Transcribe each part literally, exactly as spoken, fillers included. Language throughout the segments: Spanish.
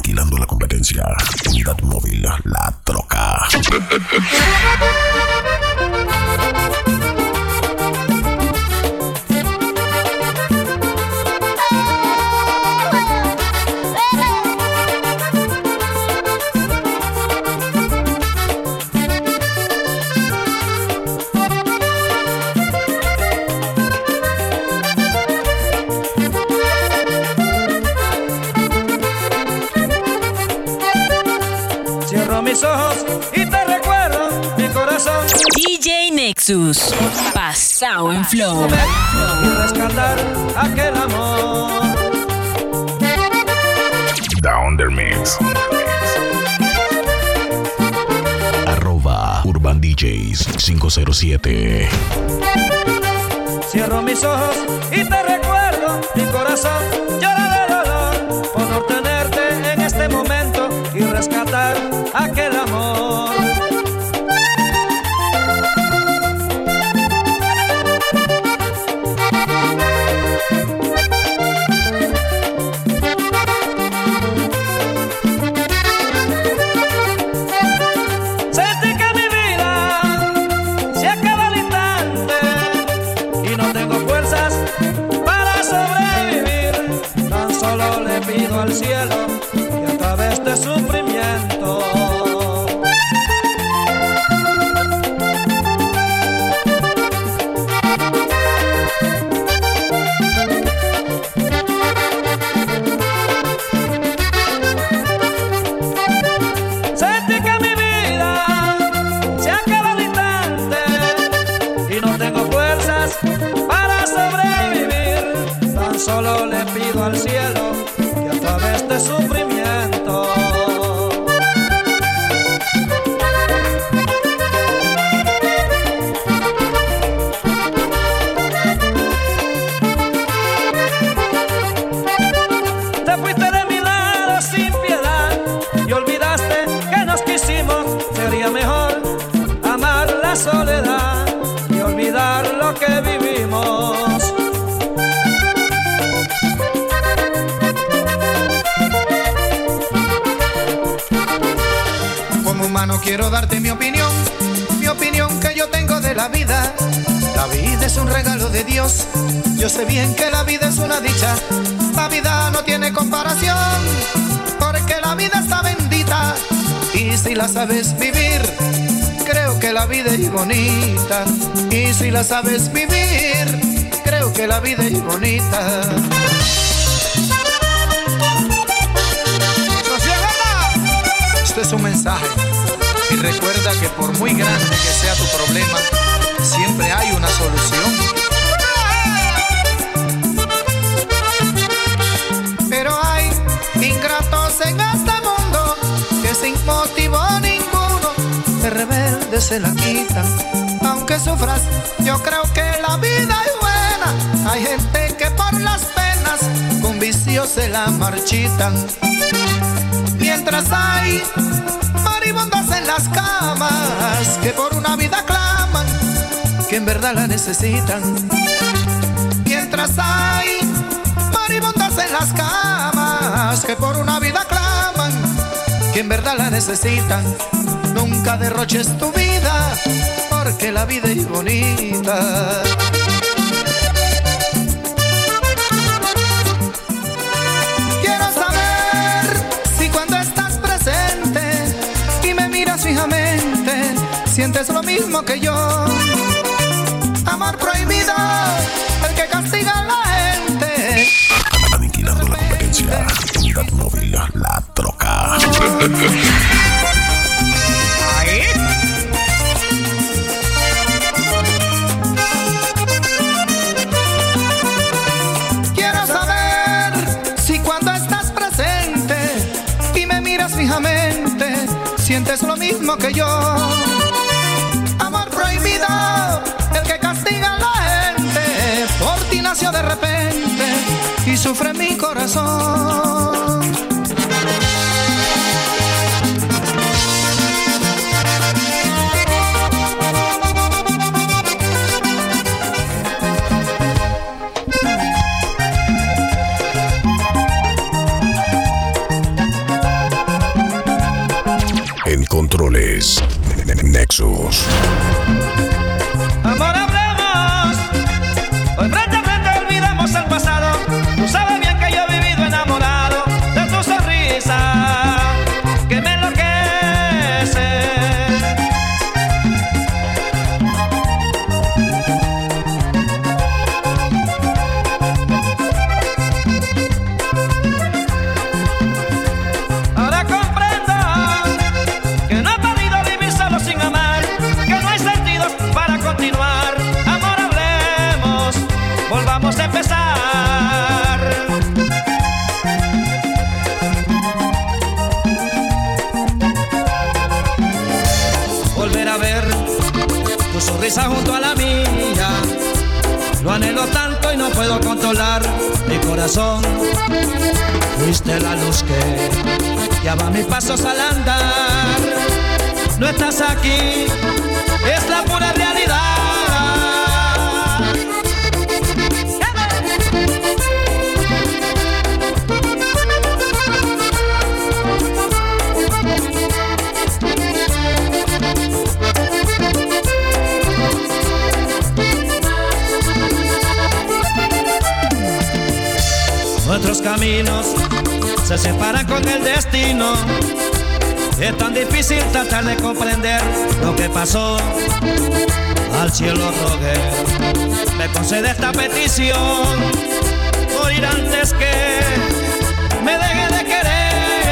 Aniquilando la competencia. Unidad móvil, la troca. Cierro mis ojos y te recuerdo, mi corazón. D J Nexus, pasado en flow. Y rescatar aquel amor. Down the mix. Arroba Urban D Js cinco cero siete. Cierro mis ojos y te recuerdo, mi corazón llora de dolor por no tenerte en este momento y rescatar aquel amor. Sentí que mi vida se acaba al instante y no tengo fuerzas para sobrevivir. Tan solo le pido al cielo que a través de sufrimiento sentí que mi vida se acaba al instante y no tengo fuerzas para sobrevivir. Tan solo le pido al cielo que a través de sufrimiento te fuiste de mi lado sin piedad y olvidaste que nos quisimos. Sería mejor amar la soledad y olvidar lo que vivimos. Como humano quiero darte mi opinión, mi opinión que yo tengo de la vida. La vida es un regalo de Dios, yo sé bien que la vida es una dicha. La vida no tiene comparación, porque la vida está bendita. Y si la sabes vivir, creo que la vida es bonita. Y si la sabes vivir, creo que la vida es bonita. Esto es un mensaje y recuerda que por muy grande que sea tu problema, siempre hay una solución. Pero hay ingratos en este mundo que sin motivo ninguno de rebelde se la quitan. Aunque sufras, yo creo que la vida es buena. Hay gente que por las penas con vicio se la marchitan. Mientras hay moribundos en las camas que por una vida claman, que en verdad la necesitan. Mientras hay moribundos en las camas que por una vida claman, que en verdad la necesitan. Nunca derroches tu vida, porque la vida es bonita. Quiero saber si cuando estás presente y me miras fijamente, sientes lo mismo que yo. Amor prohibido, el que castiga a la gente. Aniquilando la competencia. Unidad móvil, la troca. Quiero saber si cuando estás presente y me miras fijamente, sientes lo mismo que yo. Amor prohibido, el que castiga a la gente. Por ti nació de repente y sufre mi corazón. controles. Nexus. Amor, hablemos. Hoy frente a frente olvidemos el pasado. Tú sabes bien que yo he vivido enamorado de tu sonrisa que me enloquece. Ahora comprendo que no he podido vivir solo sin amar, que no hay sentido para continuar. Amor, hablemos, volvamos a empezar. Volver a ver tu sonrisa junto a la mía, lo anhelo tanto y no puedo controlar mi corazón. Fuiste la luz que guiaba mis pasos al andar. No estás aquí, es la pura realidad. Nuestros caminos se separan con el destino. Es tan difícil tratar de comprender lo que pasó. Al cielo rogué, me concede esta petición: morir antes que me deje de querer.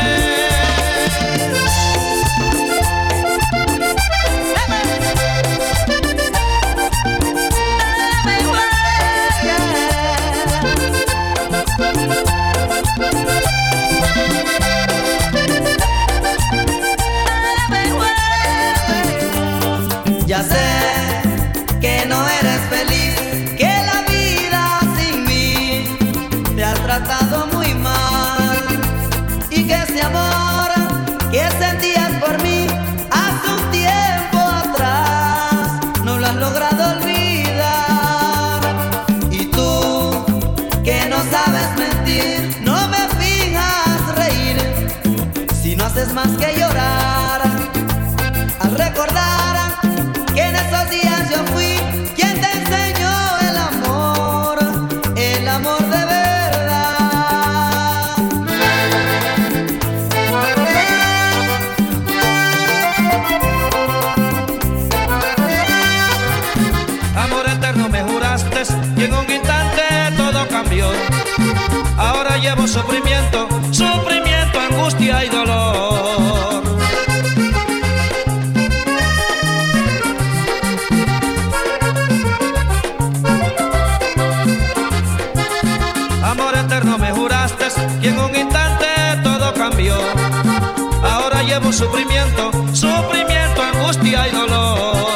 Ya sé que no eres feliz, que la vida sin mí te ha tratado muy mal, y que ese amor que sentías por mí hace un tiempo atrás no lo has logrado olvidar. Y tú, que no sabes mentir, no me finjas reír si no haces más que llorar al recordar que en esos días yo fui quien te enseñó el amor, el amor de verdad. Amor eterno me juraste y en un instante todo cambió. Ahora llevo sufrimiento, sufrimiento, angustia y dolor. Amor eterno me juraste y en un instante todo cambió. Ahora llevo sufrimiento, sufrimiento, angustia y dolor.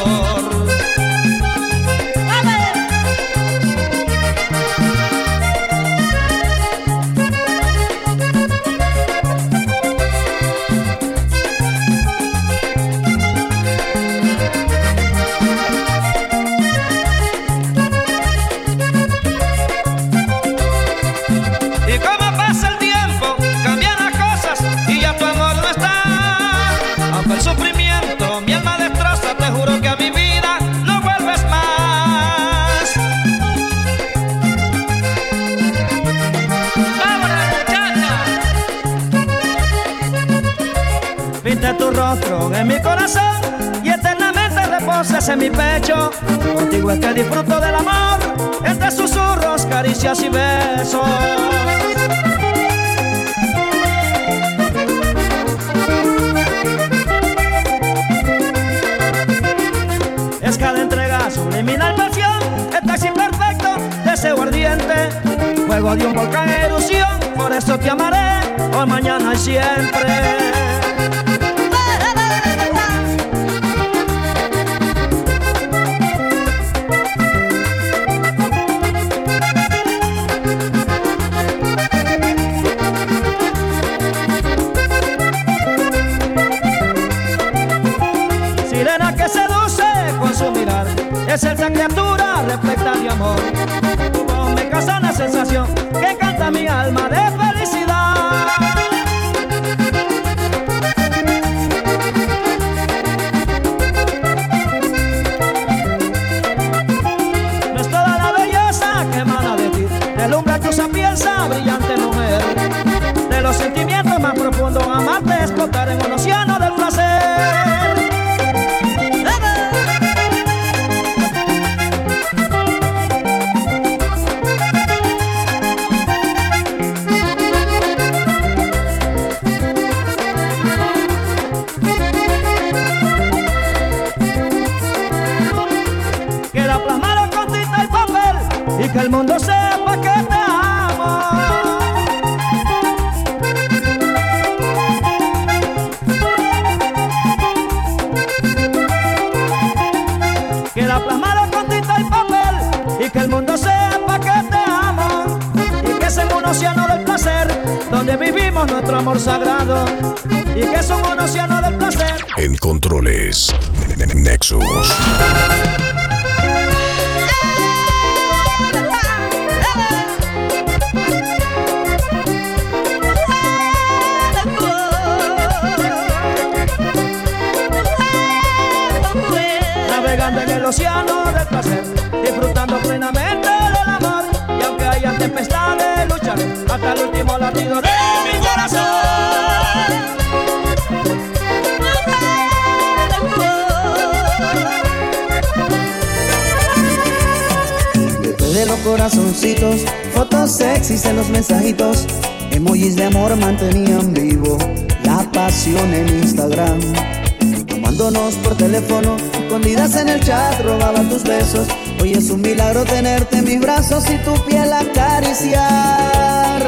Y como pasa el tiempo, cambian las cosas y ya tu amor no está. Aunque el sufrimiento mi alma destroza, te juro que a mi vida no vuelves más. ¡Vámonos, muchacha! Viste tu rostro en mi corazón y eternamente reposas en mi pecho. Contigo es que disfruto del amor, entre susurros, caricias y besos. Es cada entrega subliminal pasión, estás imperfecto, deseo ardiente, fuego de un volcán en erupción. Por eso te amaré, hoy, mañana y siempre. Sirena que seduce con su mirar, es esa criatura repleta de amor. Tu voz me causa una sensación que canta mi alma de felicidad. flotar en un océano del placer. Queda plasmado con tinta y papel y que el mundo sepa que te amo. Queda plasmado con tinta y papel y que el mundo sepa que te amo, y que es en un océano del placer donde vivimos nuestro amor sagrado, y que es un océano del placer. En controles, Nexus. Navegando en el océano del placer, disfrutando plenamente del amor, y aunque haya tempestades, lucharé hasta el último latido de mi corazón. Después de los corazoncitos, fotos sexys en los mensajitos, emojis de amor mantenían vivo la pasión en Instagram. Llamándonos por teléfono, escondidas en el chat, robaba tus besos. Hoy es un milagro tenerte en mis brazos y tu piel acariciar.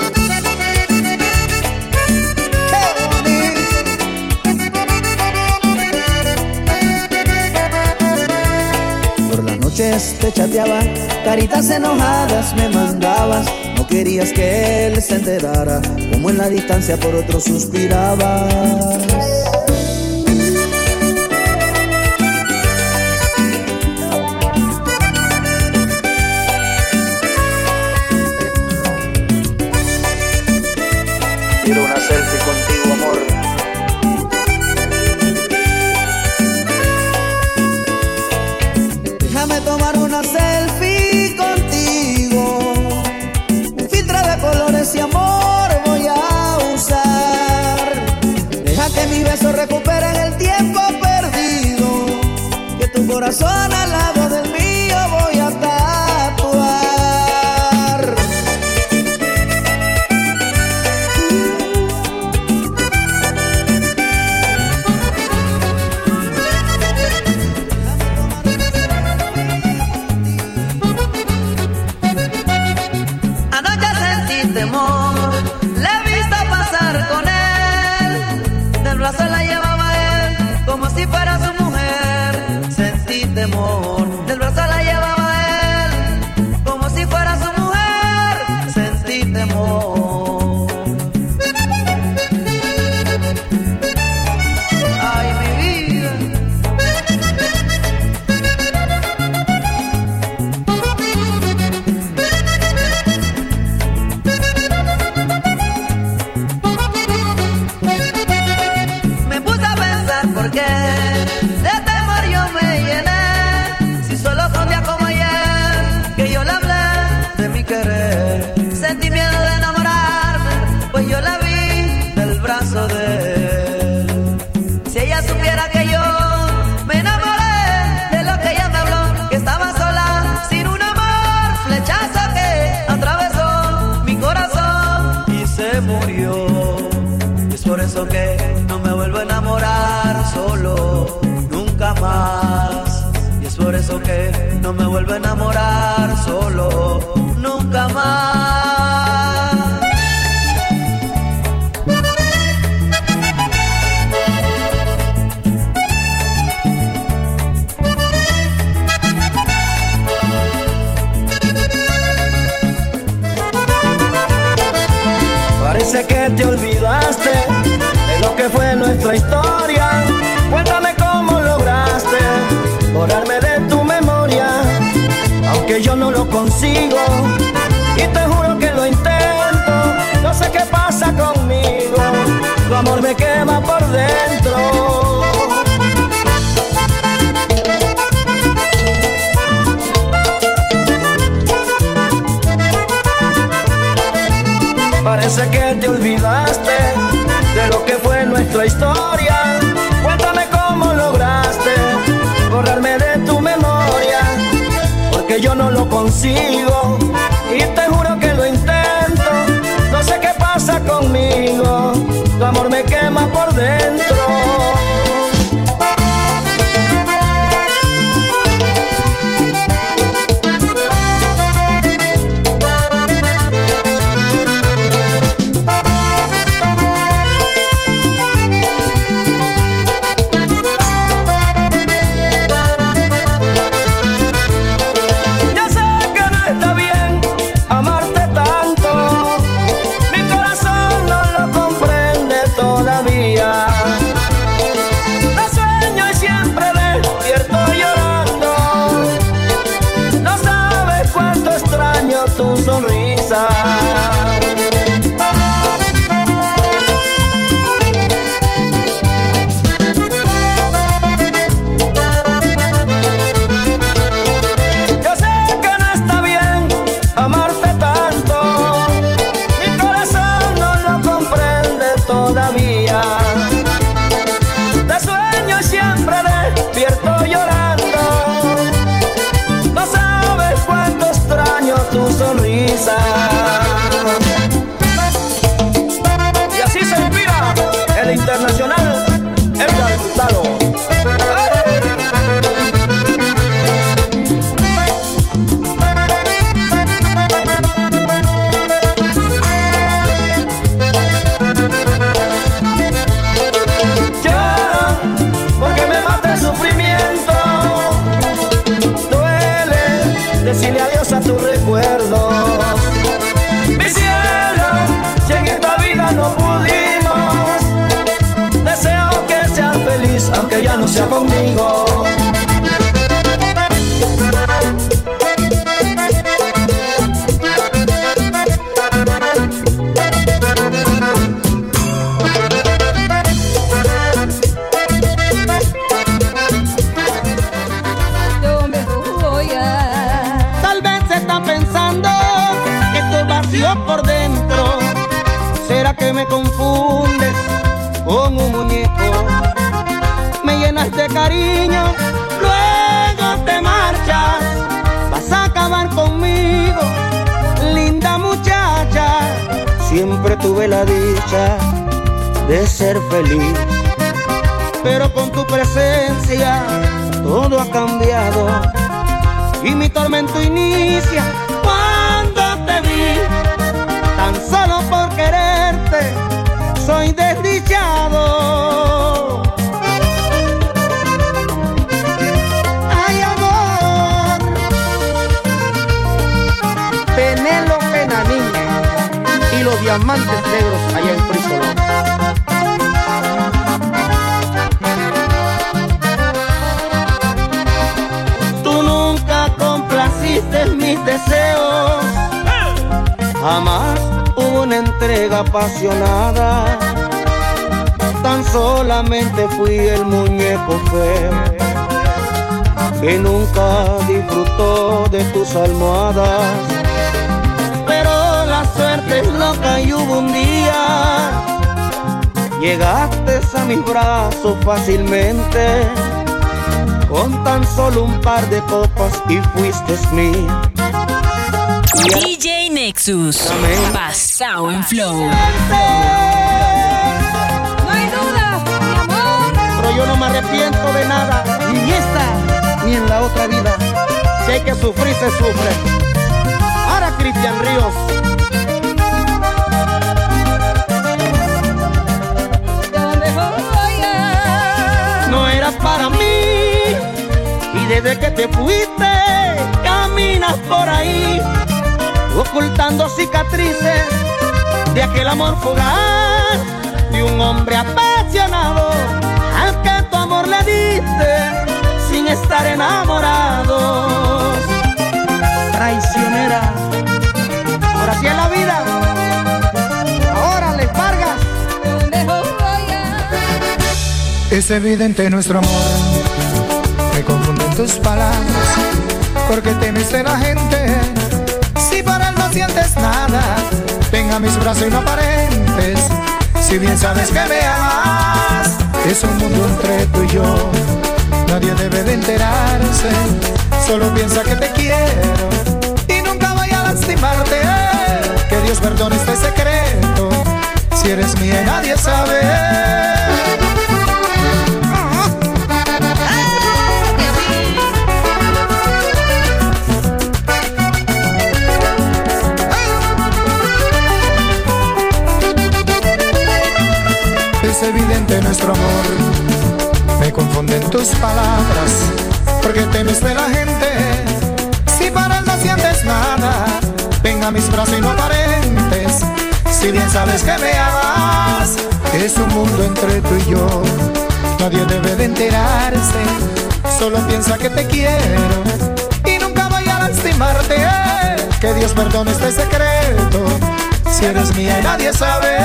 ¡Qué bonito! Por las noches te chateaba, caritas enojadas me mandabas. No querías que él se enterara, como en la distancia por otro suspirabas. Quiero una selfie contigo, amor. Déjame tomar una selfie contigo. Un filtro de colores y amor voy a usar. Deja que mis besos recuperen el tiempo perdido, que tu corazón al lado del mío voy a tatuar. Temor, le he visto pasar con él, del brazo la llevaba él, como si fuera su mujer. Sentí temor, del brazo la llevaba él, como si fuera su mujer. Sentí temor. Ay, mi vida. ¿Por qué de temor yo me llené? Si solo fue un día como ayer que yo le hablé de mi querer. Sentí miedo de enamorarme, pues yo la vi del brazo de él. Si ella supiera que yo me enamoré de lo que ella me habló, que estaba sola, sin un amor, flechazo que atravesó mi corazón y se murió. Y es por eso que no me vuelvo a enamorar solo, nunca más. Y es por eso que no me vuelvo a enamorar solo, nunca más. Parece que te olvidaste de lo que fue nuestra historia. Cuéntame cómo lograste borrarme de tu memoria, aunque yo no lo consigo, y te juro que lo intento. No sé qué pasa conmigo, tu amor me quema por dentro. Parece que te olvidaste de lo que fue nuestra nuestra historia. Cuéntame cómo lograste borrarme de tu memoria, porque yo no lo consigo y te juro que lo intento. No sé qué pasa conmigo, tu amor me quema por dentro. Tu sonrisa. Yo sé que no está bien amarte tanto, mi corazón no lo comprende todavía. Te sueño y siempre despierto llorando. No sabes cuánto extraño tu sonrisa. Y así se inspira el internacional Edgar Gonzalo. Lloro porque me mata el sufrimiento. Duele decirle adiós a tus recuerdos. Mi cielo, si en esta vida no pudimos, deseo que seas feliz aunque ya no sea conmigo. Por dentro, ¿será que me confundes con un muñeco? Me llenas de cariño, luego te marchas, vas a acabar conmigo, linda muchacha. Siempre tuve la dicha de ser feliz, pero con tu presencia todo ha cambiado y mi tormento inicia cuando te vi. Tan solo por quererte soy desdichado. Ay, amor, Penélope Nanín y los diamantes negros allá en Frisolón. Tú nunca complaciste mis deseos, jamás hubo una entrega apasionada. Tan solamente fui el muñeco feo que nunca disfrutó de tus almohadas. Pero la suerte es loca y hubo un día llegaste a mis brazos fácilmente, con tan solo un par de copas y fuiste mía. D J Nexus, basado en flow. No hay duda, mi amor. Pero yo no me arrepiento de nada, ni en esta, ni en la otra vida. Si hay que sufrir, se sufre. Ahora Cristian Ríos. No eras para mí, y desde que te fuiste, caminas por ahí ocultando cicatrices de aquel amor fugaz de un hombre apasionado al que tu amor le diste sin estar enamorados. Traicionera, ahora sí es la vida. Ahora les Vargas. Es evidente nuestro amor, me confunden tus palabras, porque temes de la gente. Si para él no sientes nada, ven a mis brazos y no aparentes. Si bien sabes que me amas, es un mundo entre tú y yo. Nadie debe de enterarse, solo piensa que te quiero y nunca voy a lastimarte. Que Dios perdone este secreto, si eres mía y nadie sabe. Es evidente nuestro amor, me confunden tus palabras, porque temes de la gente. Si para él no sientes nada, ven a mis brazos y no aparentes. Si bien sabes que me amas, es un mundo entre tú y yo. Nadie debe de enterarse, solo piensa que te quiero y nunca voy a lastimarte. Que Dios perdone este secreto, si eres mía y nadie sabe.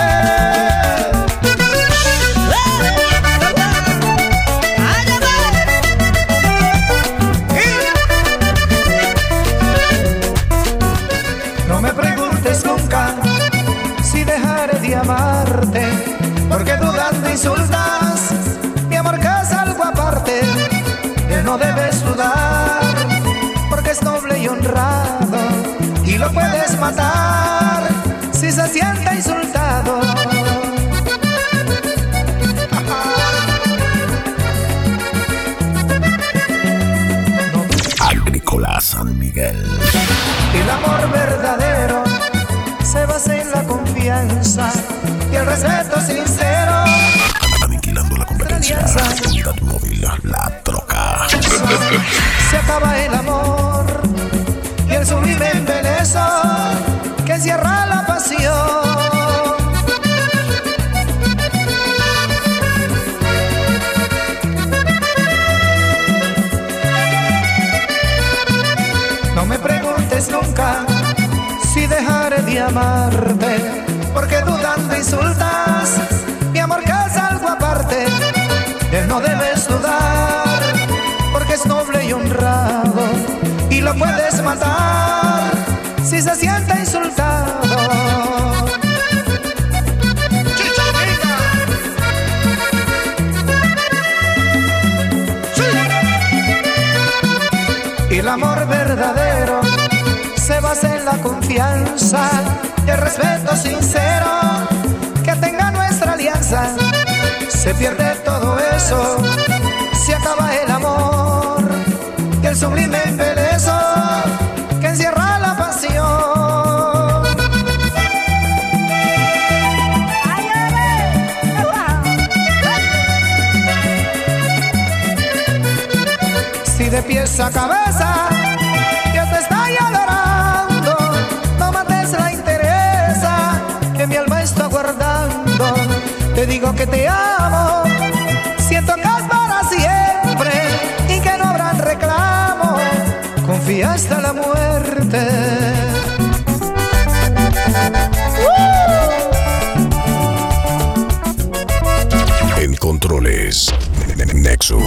Amarte, porque dudando insultas mi amor, que es algo aparte. Él no debes dudar, porque es noble y honrado, y lo puedes matar si se siente insultado. Agrícola San Miguel. El amor verdadero se basa en la confianza y el respeto sincero. Aniquilando la competencia. Unidad móvil, la troca. Se acaba el amor y el sublime embeleso que encierra la pasión. No me preguntes nunca si dejaré de amarte, porque dudando insultas mi amor, que es algo aparte. Él no debes dudar, porque es noble y honrado, y lo puedes matar si se siente insultado. Y el amor verdadero se basa en la confianza y el respeto sincero que tenga nuestra alianza. Se pierde todo eso, se acaba el amor y el sublime embeleso que encierra la pasión. Si de pies a cabeza yo te estoy adorando, no mates la interesa que mi alma está guardando. Te digo que te amo, siento que es para siempre y que no habrá reclamo. Confía hasta la muerte. En controles, Nexus.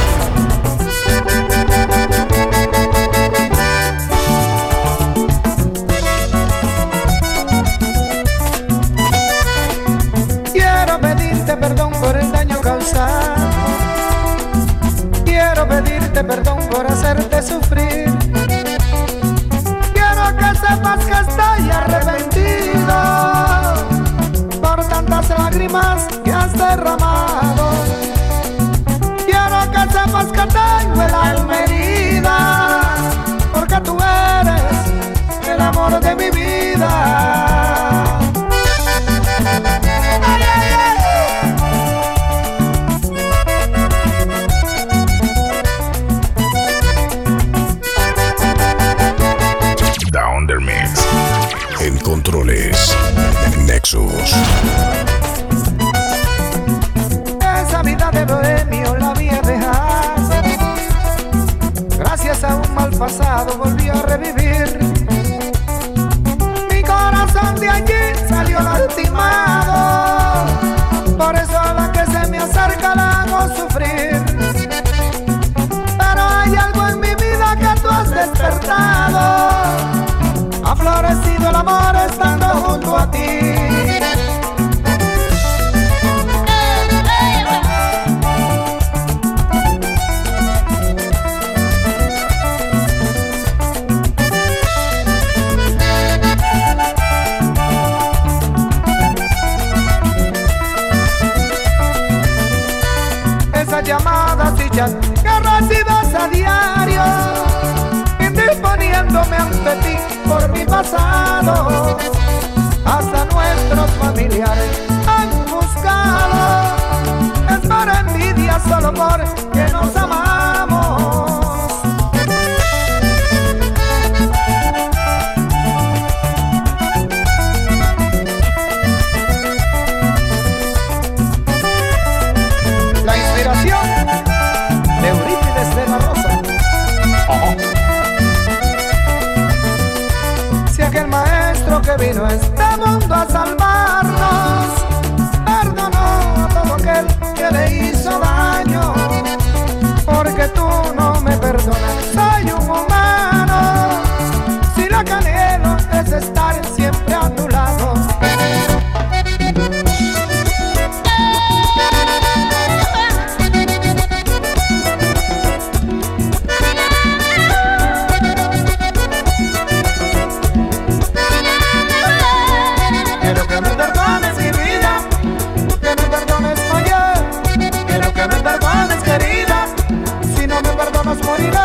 Perdón por el daño causado, quiero pedirte perdón por hacerte sufrir. Quiero que sepas que estoy arrepentido por tantas lágrimas que has derramado. Quiero que sepas que tengo el alma herida, porque tú eres el amor de mi vida. Down the mix. En controles, Nexus. Esa vida de bohemio la había dejado. Gracias a un mal pasado volví a revivir. Mi corazón de allí salió lastimado, por eso a la que se me acerca la hago sufrir. Pero hay algo en mi vida que tú has despertado. Ha florecido el amor estando junto a ti. llamadas y chats que recibes a diario, indisponiéndome ante ti por mi pasado. Hasta nuestros familiares han buscado, es por envidia, solo porque nos amamos. La inspiración de Eurípides de la Rosa. Oh. Si aquel maestro que vino a este mundo a salvarnos perdonó a todo aquel que le hizo daño, porque tú no me perdonas, soy un humano. Si lo que anhelo es estar siempre a tu lado. Quiero que me perdones mi vida, que me perdones ayer. Quiero que me perdones querida, si no me perdonas moriré.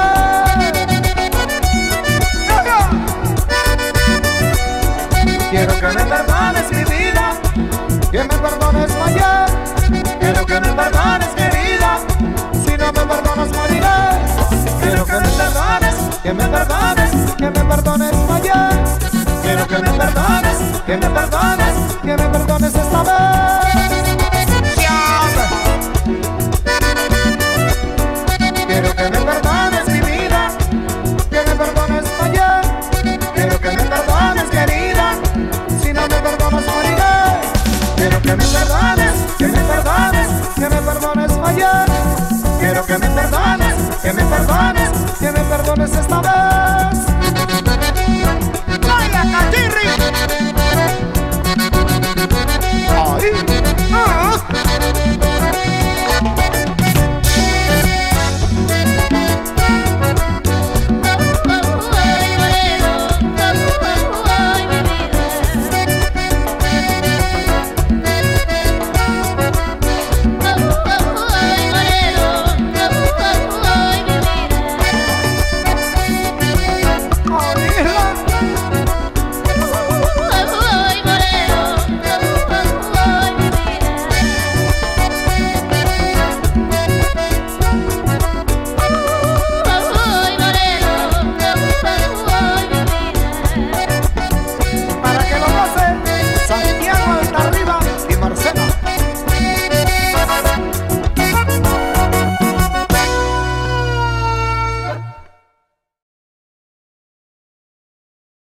Quiero que me perdones mi vida, que me perdones ayer. Quiero que me perdones querida, si no me perdonas moriré. Quiero que me perdones, que me perdones, que me perdones ayer. Quiero que me perdones, que me perdones, que me perdones esta vez. Quiero que me perdones mi vida, que me perdones ayer. Quiero que me perdones querida, si no me perdonas moriré. Quiero que me perdones, que me perdones, que me perdones ayer. Quiero que me perdones, que me perdones, que me perdones esta vez.